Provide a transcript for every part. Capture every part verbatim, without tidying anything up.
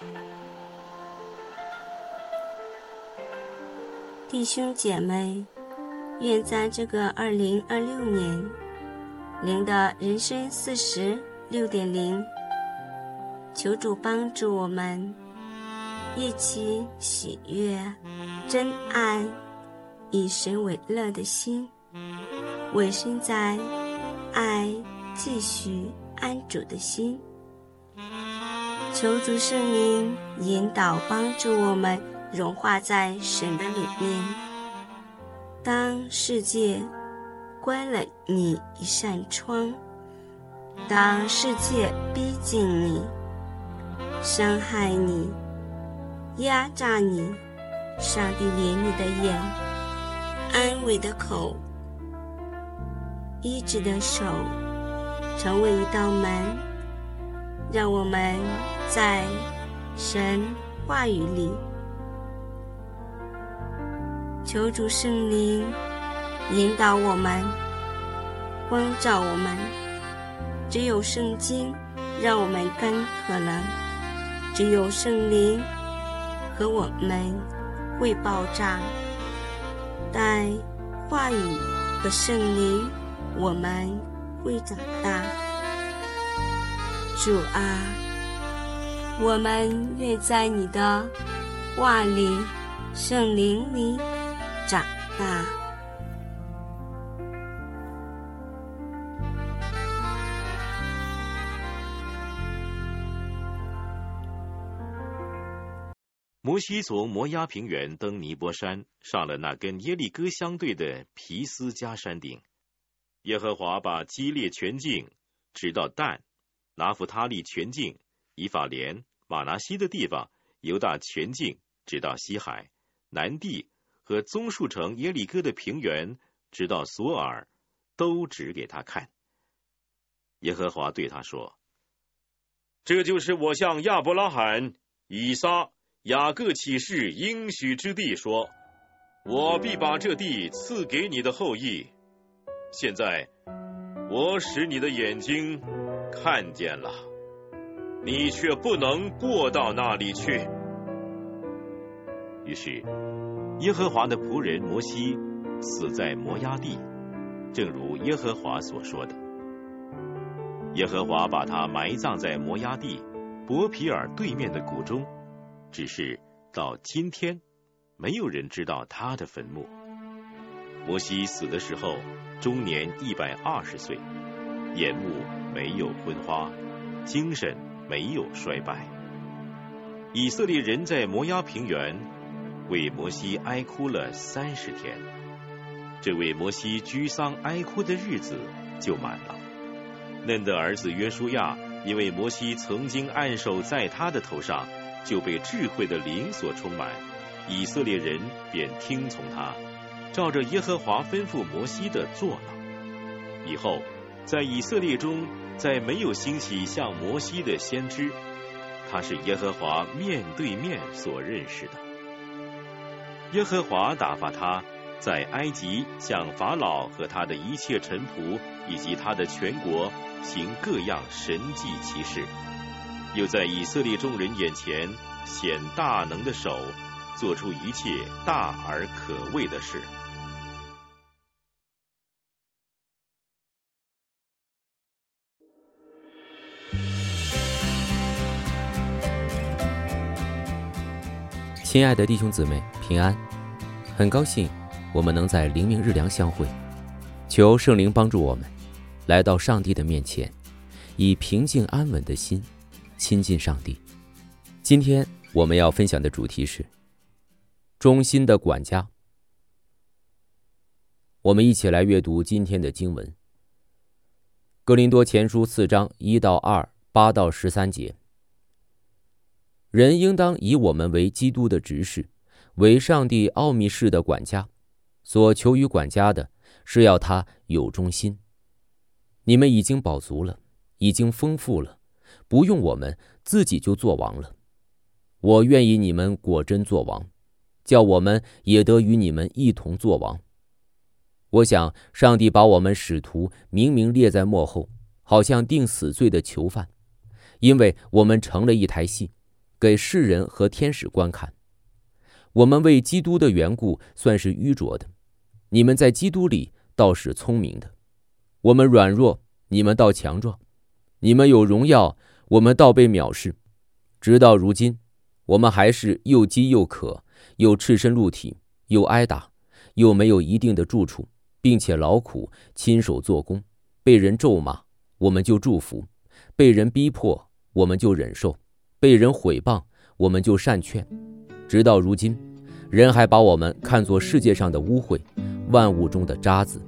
弟兄姐妹，愿在这个二零二六年，灵的人生四十六点零，求主帮助我们一起喜悦、真爱、以神为乐的心，委身在爱继续安主的心。求主圣灵引导帮助我们融化在神的里面。当世界关了你一扇窗，当世界逼近你，伤害你，压榨你，上帝怜悯的眼，安慰的口，医治的手，成为一道门，让我们在神话语里，求主圣灵引导我们，光照我们。只有圣经让我们更可能，只有圣灵和我们会爆炸。带话语和圣灵，我们会长大。主啊，我们愿在你的话里、圣灵里长大。 摩西从摩押平原登尼波山，上了那跟耶利哥相对的皮斯加山顶。耶和华把基列全境直到但、拿弗他利全境、以法莲、马拿西的地方、犹大全境直到西海、南地和棕树城耶利哥的平原直到索尔，都指给他看。耶和华对他说：这就是我向亚伯拉罕、以撒、雅各起誓应许之地，说我必把这地赐给你的后裔。现在我使你的眼睛看见了，你却不能过到那里去。于是耶和华的仆人摩西死在摩押地，正如耶和华所说的。耶和华把他埋葬在摩押地伯皮尔对面的谷中，只是到今天没有人知道他的坟墓。摩西死的时候终年一百二十岁，眼目没有昏花，精神没有衰败。以色列人在摩押平原为摩西哀哭了三十天，这为摩西居丧哀哭的日子就满了。嫩的儿子约书亚因为摩西曾经按手在他的头上，就被智慧的灵所充满，以色列人便听从他，照着耶和华吩咐摩西的做了。以后在以色列中再没有兴起像摩西的先知，他是耶和华面对面所认识的。耶和华打发他在埃及向法老和他的一切臣仆以及他的全国行各样神迹奇事，又在以色列众人眼前显大能的手，做出一切大而可畏的事。 亲爱的弟兄姊妹平安，很高兴我们能在灵命日粮相会，求圣灵帮助我们来到上帝的面前，以平静安稳的心亲近上帝。今天我们要分享的主题是忠心的管家。我们一起来阅读今天的经文，哥林多前书四章一到二、八到十三节。人应当以我们为基督的执事，为上帝奥秘事的管家，所求于管家的是要他有忠心。你们已经饱足了，已经丰富了，不用我们，自己就做王了。我愿意你们果真做王，叫我们也得与你们一同做王。我想上帝把我们使徒明明列在幕后，好像定死罪的囚犯，因为我们成了一台戏， 给世人和天使观看。我们为基督的缘故算是愚拙的，你们在基督里倒是聪明的。我们软弱，你们倒强壮；你们有荣耀，我们倒被藐视。直到如今，我们还是又饥又渴，又赤身露体，又挨打，又没有一定的住处，并且劳苦，亲手做工，被人咒骂，我们就祝福；被人逼迫，我们就忍受；被人毁谤，我们就善劝。直到如今，人还把我们看作世界上的污秽，万物中的渣滓。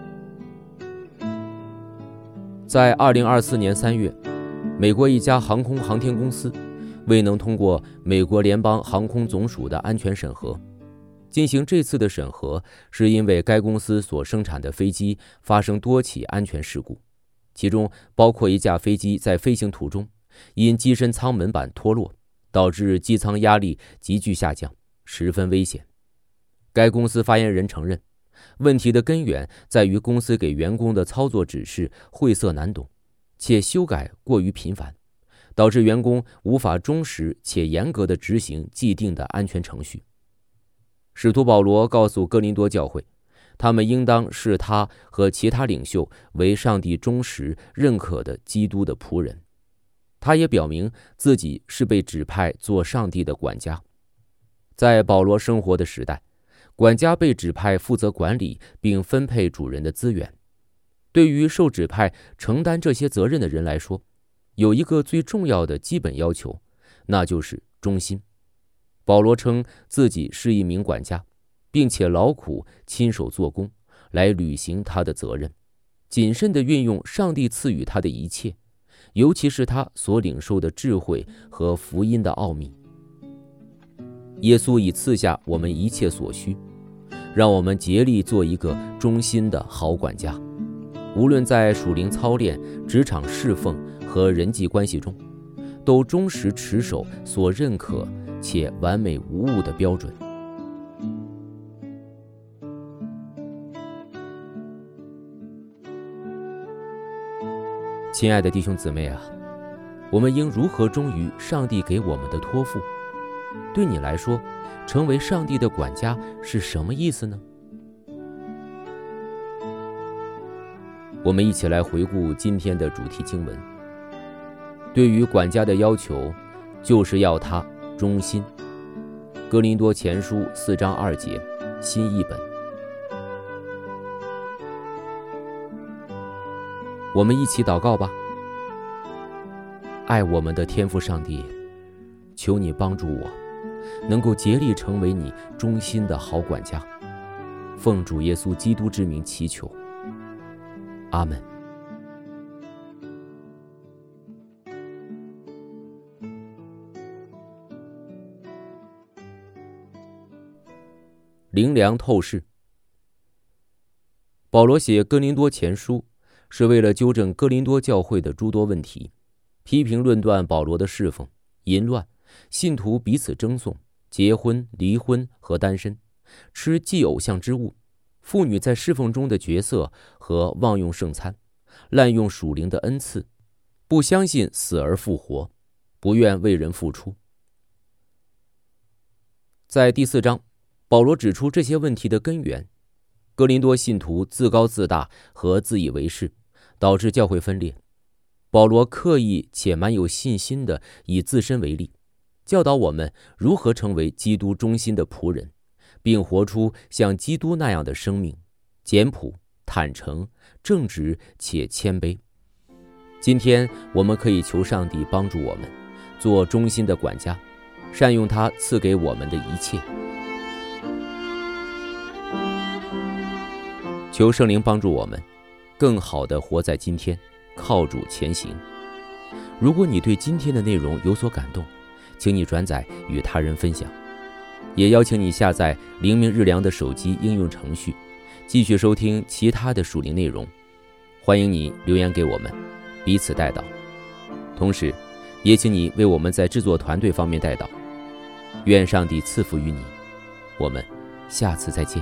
在二零二四年三月，美国一家航空航天公司未能通过美国联邦航空总署的安全审核。进行这次的审核，是因为该公司所生产的飞机发生多起安全事故，其中包括一架飞机在飞行途中因机身舱门板脱落，导致机舱压力急剧下降，十分危险。该公司发言人承认，问题的根源在于公司给员工的操作指示晦涩难懂，且修改过于频繁，导致员工无法忠实且严格地执行既定的安全程序。使徒保罗告诉哥林多教会，他们应当视他和其他领袖为上帝忠实认可的基督的仆人。他也表明自己是被指派做上帝的管家。在保罗生活的时代，管家被指派负责管理并分配主人的资源。对于受指派承担这些责任的人来说，有一个最重要的基本要求，那就是忠心。保罗称自己是一名管家，并且劳苦亲手做工，来履行他的责任，谨慎地运用上帝赐予他的一切，尤其是他所领受的智慧和福音的奥秘。耶稣已赐下我们一切所需，让我们竭力做一个忠心的好管家，无论在属灵操练、职场侍奉和人际关系中，都忠实持守所认可且完美无误的标准。亲爱的弟兄姊妹啊，我们应如何忠于上帝给我们的托付？对你来说，成为上帝的管家是什么意思呢？我们一起来回顾今天的主题经文。对于管家的要求，就是要他忠心。哥林多前书四章二节，新译本。我们一起祷告吧。爱我们的天父上帝，求你帮助我，能够竭力成为你忠心的好管家。奉主耶稣基督之名祈求，阿们。灵粮透视。保罗写哥林多前书，是为了纠正哥林多教会的诸多问题，批评论断保罗的侍奉、淫乱、信徒彼此争讼、结婚、离婚和单身、吃祭偶像之物、妇女在侍奉中的角色和妄用圣餐、滥用属灵的恩赐、不相信死而复活、不愿为人付出。在第四章，保罗指出这些问题的根源：哥林多信徒自高自大和自以为是，导致教会分裂。保罗刻意且蛮有信心地以自身为例，教导我们如何成为基督忠心的仆人，并活出像基督那样的生命，简朴、坦诚、正直且谦卑。今天我们可以求上帝帮助我们做忠心的管家，善用他赐给我们的一切。求圣灵帮助我们更好地活在今天，靠主前行。如果你对今天的内容有所感动，请你转载与他人分享，也邀请你下载灵命日粮的手机应用程序，继续收听其他的属灵内容。欢迎你留言给我们，彼此代祷。同时也请你为我们在制作团队方面代祷。愿上帝赐福于你，我们下次再见。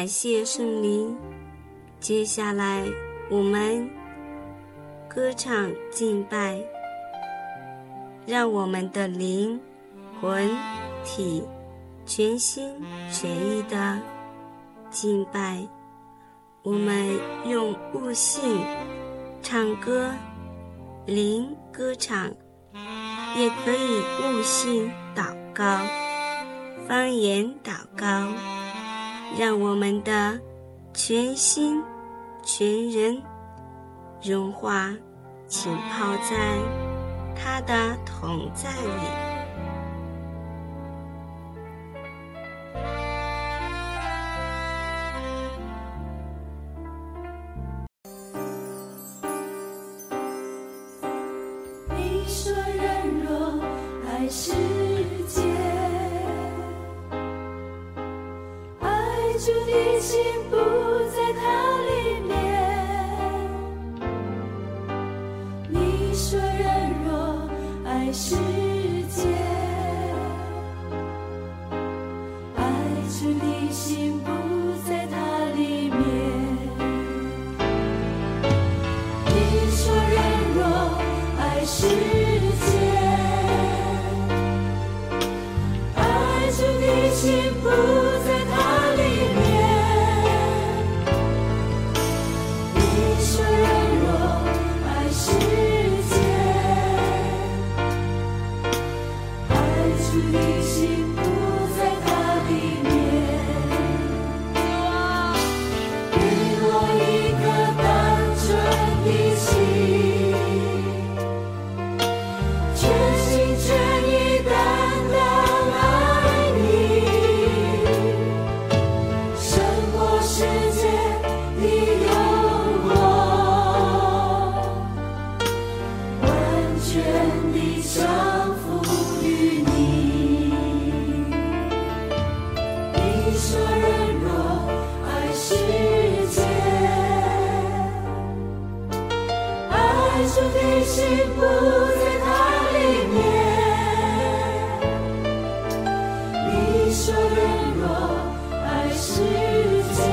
感谢圣灵。接下来我们歌唱敬拜，让我们的灵魂体全心全意的敬拜。我们用悟性唱歌，灵歌唱，也可以悟性祷告，方言祷告，让我们的全心全人融化浸泡在他的同在里。 你说人若爱世界，爱主的心不在它里面。你说人若爱世界，爱主的心不在它里面。你说人若爱世界，爱主的心不在它里面。你说人若爱世界，爱主的心不在它里面。给我一颗单纯的心，全心全意单单爱你，胜过世界的诱惑，完全地降服于你。你说人若爱世界，爱主的心不在它里面。你说人若爱世界，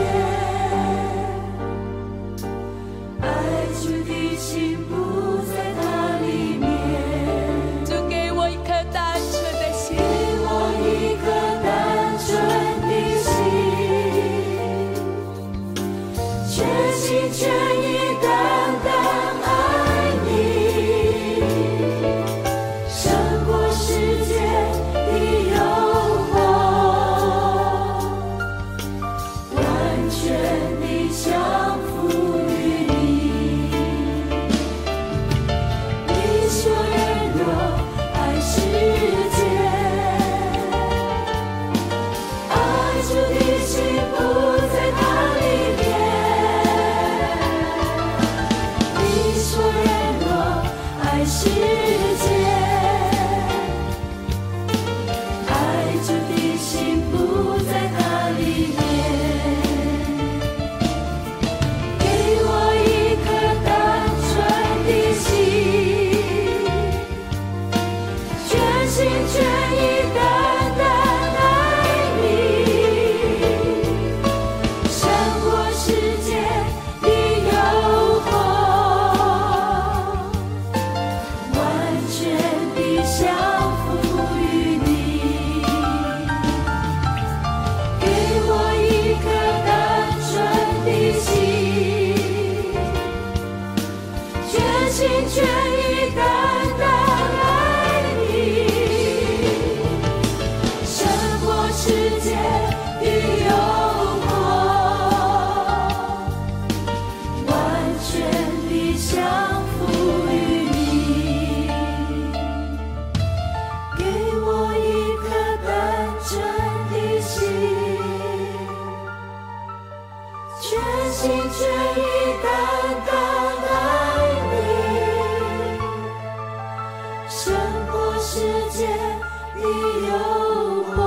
爱主的心不在它里面。 就给我一颗单纯的心， 给我一颗单纯的心，全心全意单单爱你，胜过世界的诱惑，完全地降服于你。你说人若爱世界，爱主的心不在它里面。你说人若爱世界，爱主的心不在它里面。给我一颗单纯的心，全心全意单单爱你，胜过世界的诱惑，完全地降服于你。给我一颗单纯的心，全心全意单单爱你，胜过世界的诱惑，完全地降服于你。给我一颗单纯的心，全心全意单单爱你，胜过世界的诱惑，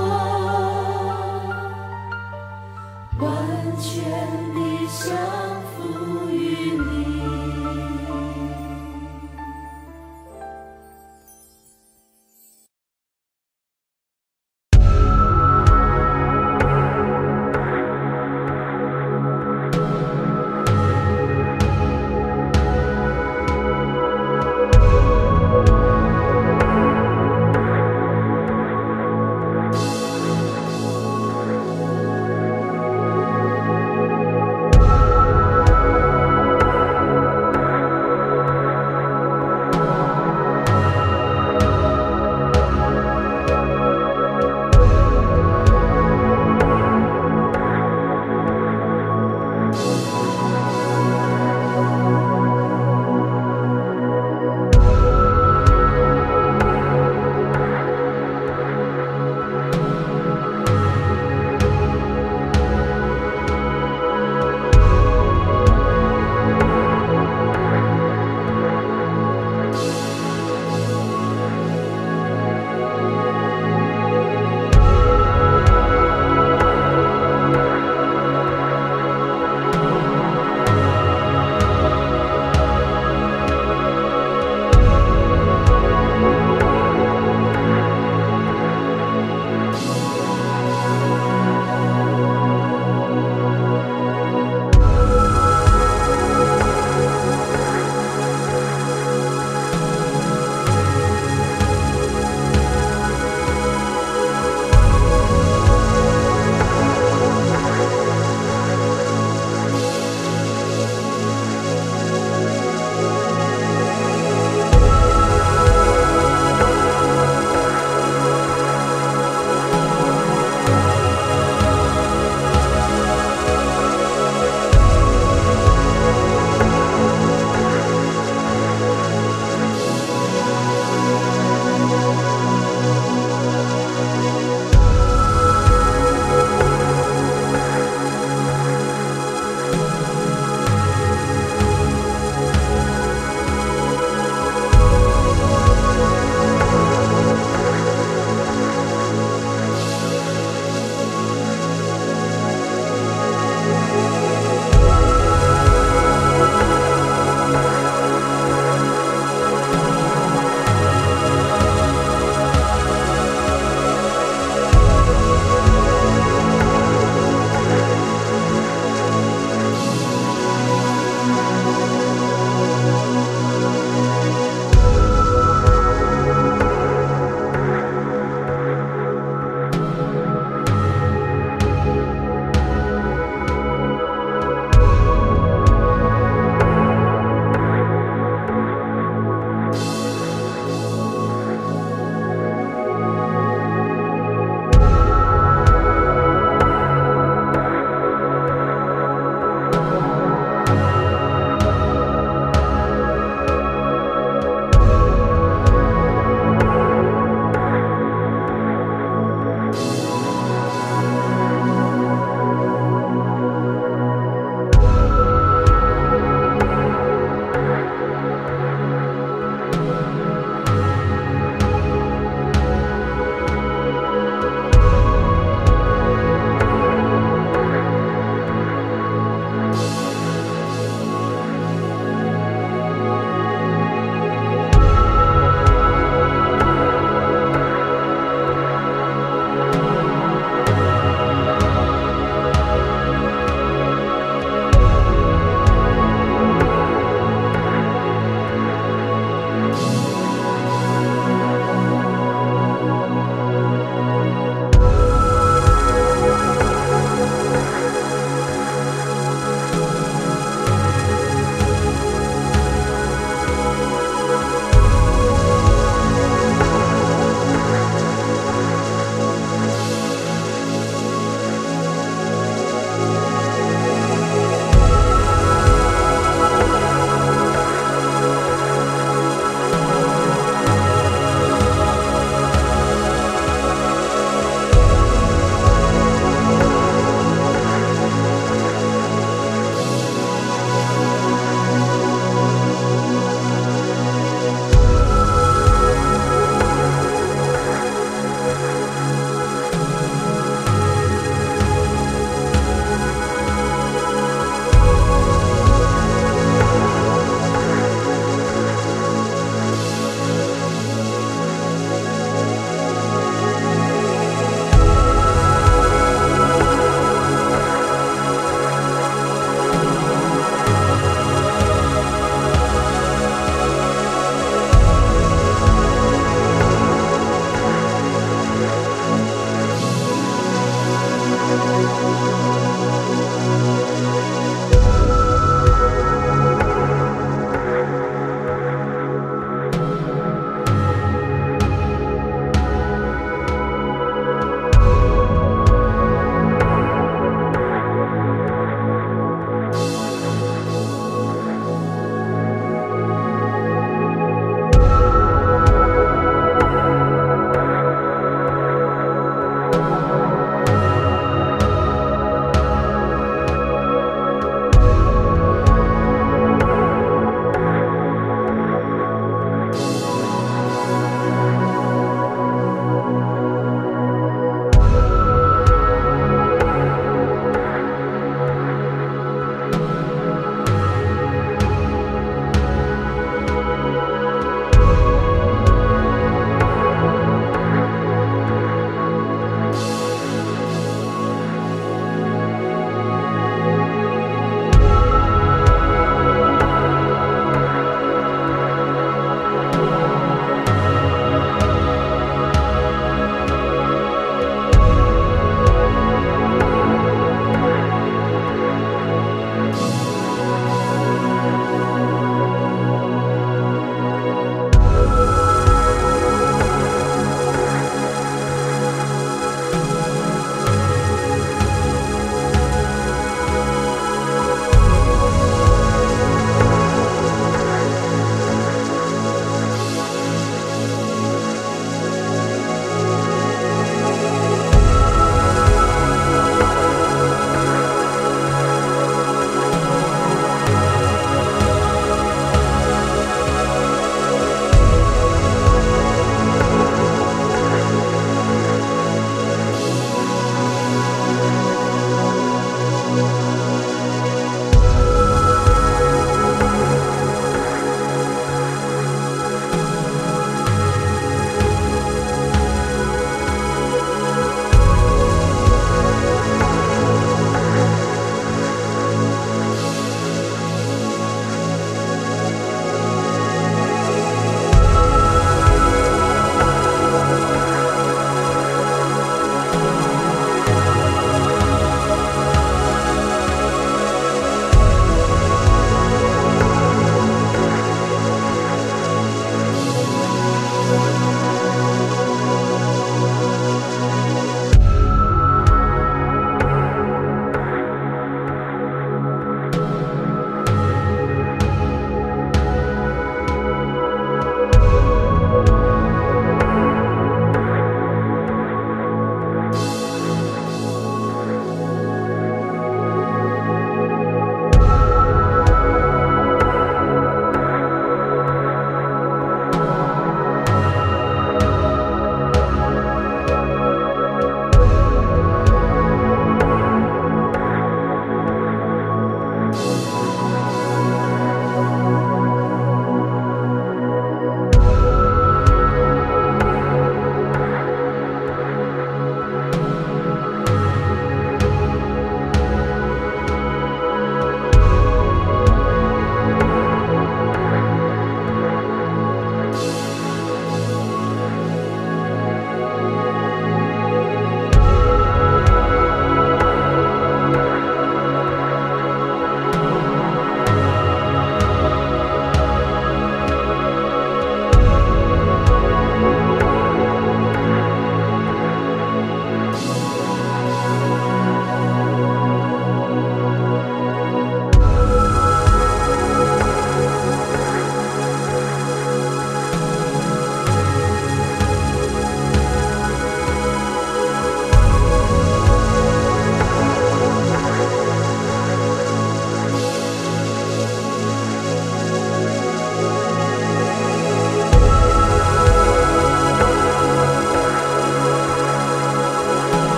完全地降服于你。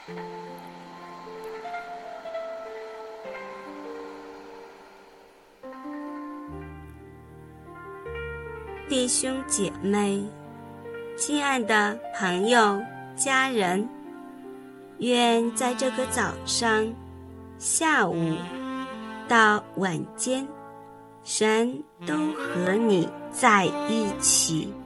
弟兄姐妹，亲爱的朋友、家人，愿在这个早上、下午到晚间，神都和你在一起。